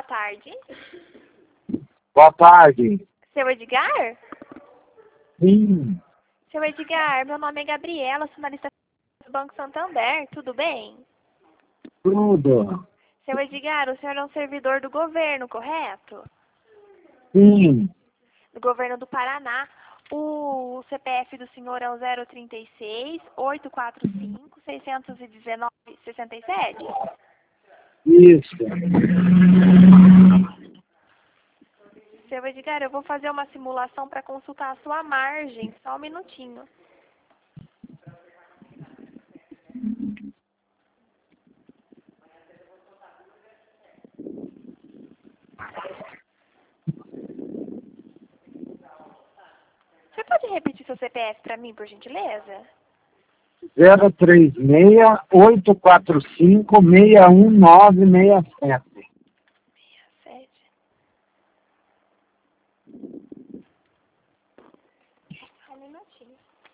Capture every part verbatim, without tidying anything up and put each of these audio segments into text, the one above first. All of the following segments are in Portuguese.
tarde. Boa tarde. Seu Edgar? Sim. Seu Edgar, meu nome é Gabriela, sou analista do Banco Santander, tudo bem? Tudo. Seu Edgar, o senhor é um servidor do governo, correto? Sim. Do governo do Paraná. O C P F do senhor é o zero trinta e seis, oitocentos e quarenta e cinco, seiscentos e dezenove, sessenta e sete? Isso. Seu Edgar, eu vou fazer uma simulação para consultar a sua margem. Só um minutinho. Você pode repetir seu C P F para mim, por gentileza? zero três seis, oito quatro cinco, seis um nove seis sete. Sete. Só um minutinho.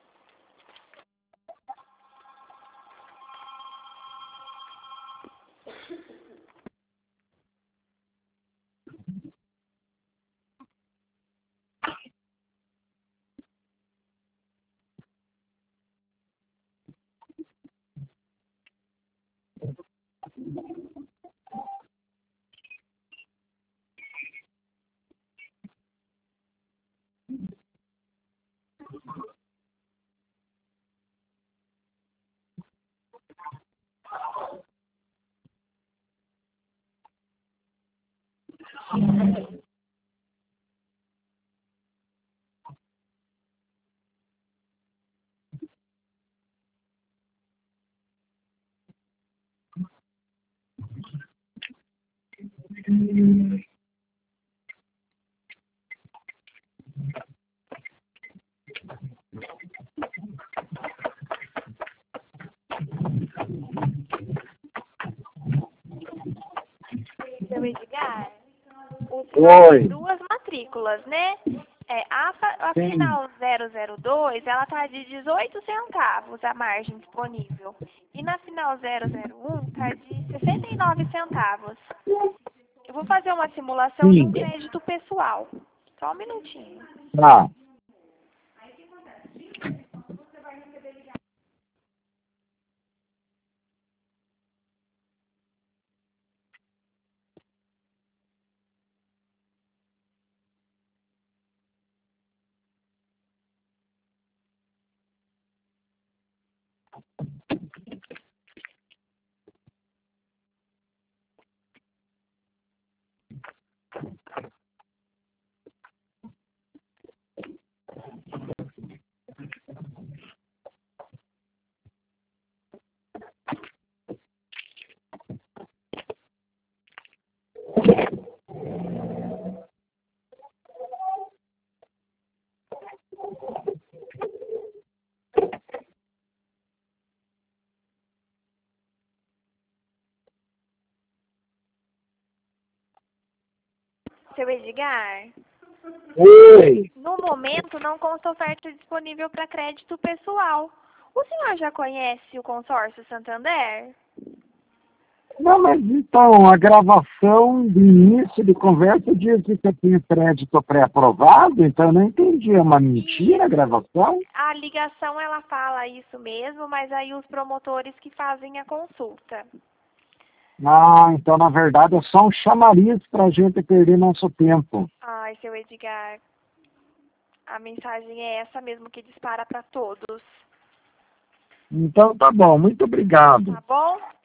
Seu Edgar, o senhor Oi. tem duas matrículas, né? É, a, fa- a Sim. final zero zero dois, ela tá de dezoito centavos a margem disponível. E na final zero zero um tá de sessenta e nove centavos. Eu vou fazer uma simulação de um Sim. crédito pessoal. Só um minutinho. Tá. Seu Edgar, Oi. no momento não consta oferta disponível para crédito pessoal. O senhor já conhece o consórcio Santander? Não, mas então, a gravação do início de conversa diz que eu tinha crédito pré-aprovado, então eu não entendi. É uma mentira a gravação? A ligação ela fala isso mesmo, mas aí os promotores que fazem a consulta. Ah, então na verdade é só um chamariz para a gente perder nosso tempo. Ai, seu Edgar, a mensagem é essa mesmo que dispara para todos. Então tá bom, muito obrigado. Tá bom?